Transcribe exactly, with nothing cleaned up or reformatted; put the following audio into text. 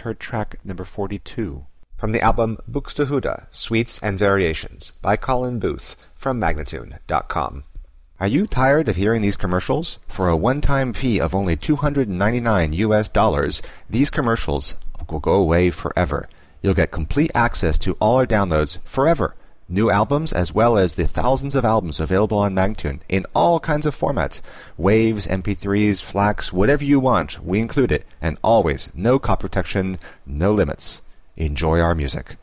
heard track number forty-two from the album Buxtehude, Suites and Variations by Colin Booth from Magnatune dot com. Are you tired of hearing these commercials? For a one-time fee of only two hundred ninety-nine U S dollars, these commercials will go away forever. You'll get complete access to all our downloads forever. New albums as well as the thousands of albums available on Magnatune in all kinds of formats. Waves, M P threes, FLACs, whatever you want, we include it. And always, no copy protection, no limits. Enjoy our music.